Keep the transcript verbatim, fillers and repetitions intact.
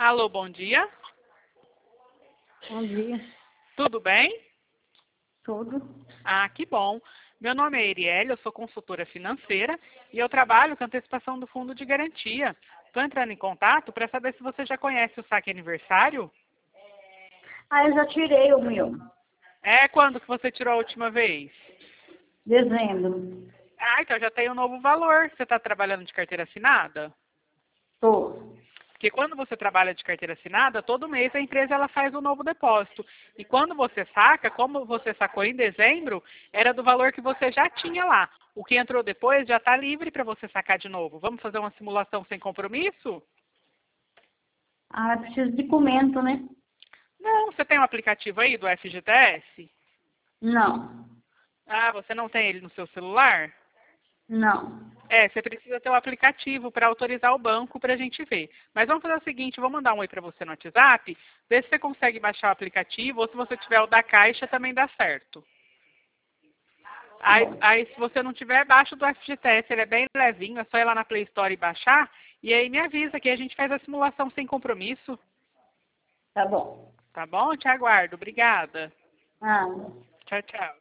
Alô, bom dia. Bom dia. Tudo bem? Tudo? Ah, que bom. Meu nome é Erielle, eu sou consultora financeira e eu trabalho com antecipação do fundo de garantia. Estou entrando em contato para saber se você já conhece o saque aniversário. Ah, eu já tirei o meu. É quando que você tirou a última vez? Dezembro. Ah, então já tem um novo valor. Você está trabalhando de carteira assinada? Tô. Porque quando você trabalha de carteira assinada, todo mês a empresa ela faz um novo depósito. E quando você saca, como você sacou em dezembro, era do valor que você já tinha lá. O que entrou depois já está livre para você sacar de novo. Vamos fazer uma simulação sem compromisso? Ah, eu preciso de documento, né? Não, você tem um aplicativo aí do F G T S? Não. Ah, você não tem ele no seu celular? Não. É, você precisa ter o aplicativo para autorizar o banco para a gente ver. Mas vamos fazer o seguinte, vou mandar um oi para você no WhatsApp, ver se você consegue baixar o aplicativo, ou se você tiver o da Caixa também dá certo. Tá Aí, bom. aí se você não tiver, baixa o do F G T S, ele é bem levinho, é só ir lá na Play Store e baixar, e aí me avisa que a gente faz a simulação sem compromisso. Tá bom. Tá bom? Te aguardo. Obrigada. Ah. Tchau, tchau.